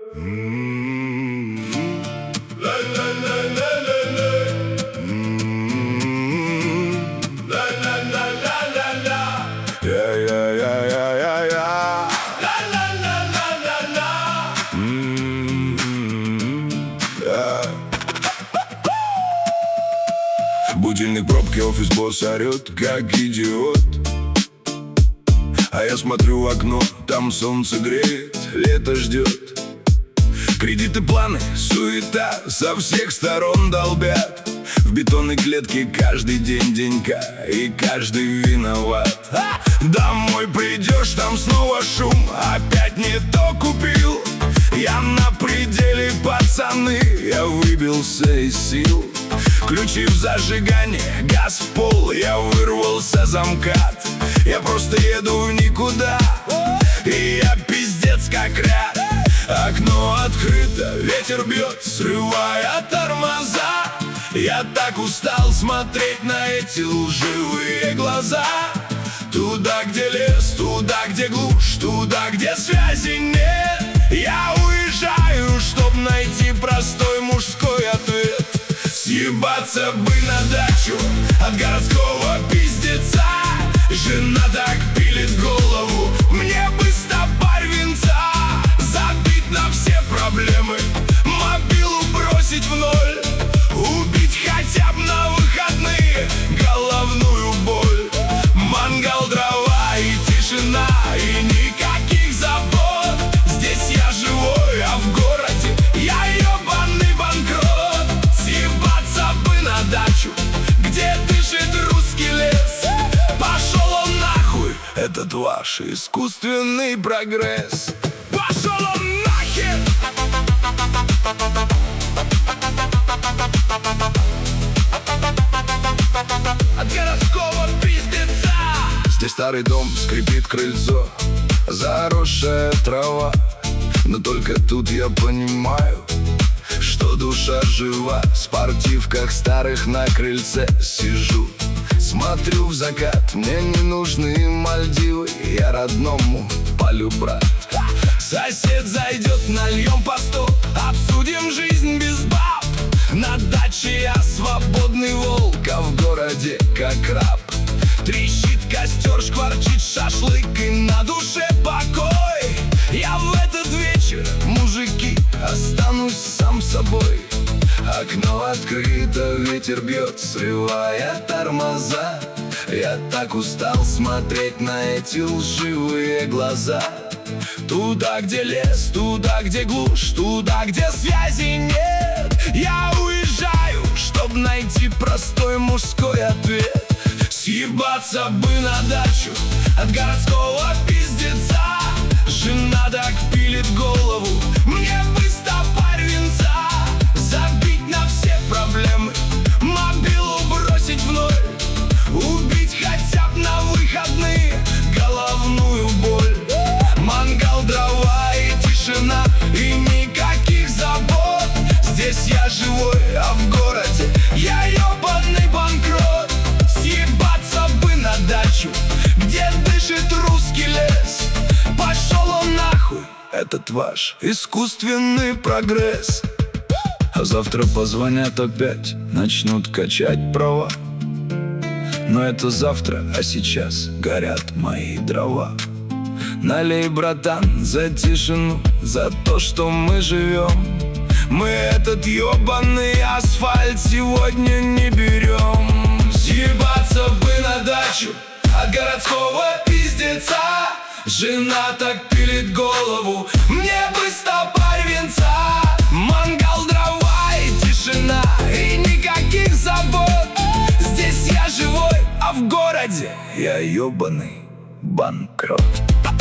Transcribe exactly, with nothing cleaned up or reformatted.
Будильник, пробки, офис, босс орёт, как идиот. А я смотрю в окно, там солнце греет, лето ждет. Кредиты, планы, суета со всех сторон долбят. В бетонной клетке каждый день денька, и каждый виноват. Домой придешь, там снова шум, опять не то купил. Я на пределе, пацаны, я выбился из сил. Ключи в зажигание, газ в пол, я вырвался замкат. Я просто еду в никуда, и я пиздец как рад. Окно открыто, ветер бьет, срывая тормоза. Я так устал смотреть на эти лживые глаза. Туда, где лес, туда, где глушь, туда, где связи нет. Я уезжаю, чтоб найти простой мужской ответ. Съебаться бы на дачу от городского пиздеца. Жена так пилит голову, мне бы стопарь винца. Забить на все проблемы, мобилу бросить в ноль. Убить хотя бы на выходные головную боль. Мангал, дрова и тишина, и никаких забот. Здесь я живой, а в городе я ебаный банкрот. Съебаться бы на дачу, где дышит русский лес. Пошел он нахуй, этот ваш искусственный прогресс. Пошел он нахер! От городского пиздеца. Здесь старый дом, скрипит крыльцо, заросшая трава. Но только тут я понимаю, что душа жива. В спортивках старых на крыльце сижу, смотрю в закат. Мне не нужны Мальдивы, я родному полю брат. Сосед зайдет, нальем по сто, обсудим жизнь без баб. На даче я свободный волк, а в городе как раб. Трещит костер, шкварчит шашлык, и на душе покой. Я в этот вечер, мужики, останусь сам собой. Окно открыто, ветер бьет, срывая тормоза. Я так устал смотреть на эти лживые глаза. Туда, где лес, туда, где глушь, туда, где связи нет. Я уезжаю, чтоб найти простой мужской ответ. Съебаться бы на дачу от городского пиздеца. Жена так пилит голову, мне бы стопарь винца. Забить на все проблемы, мобилу бросить в ноль. Убить хотя бы на выходные головную боль. Мангал, дрова и тишина, и никаких забот. Здесь я живой, а в городе я ебаный банкрот. Съебаться бы на дачу, где дышит русский лес. Пошел он нахуй, этот ваш искусственный прогресс. А завтра позвонят опять, начнут качать права. Но это завтра, а сейчас горят мои дрова. Налей, братан, за тишину, за то, что мы живем. Мы этот ебаный асфальт сегодня не берем. Съебаться бы на дачу от городского пиздеца. Жена так пилит голову, мне бы стопарь винца. Мангал, дрова и тишина, и никаких забот. Здесь я живой, а в городе я ебаный банкрот.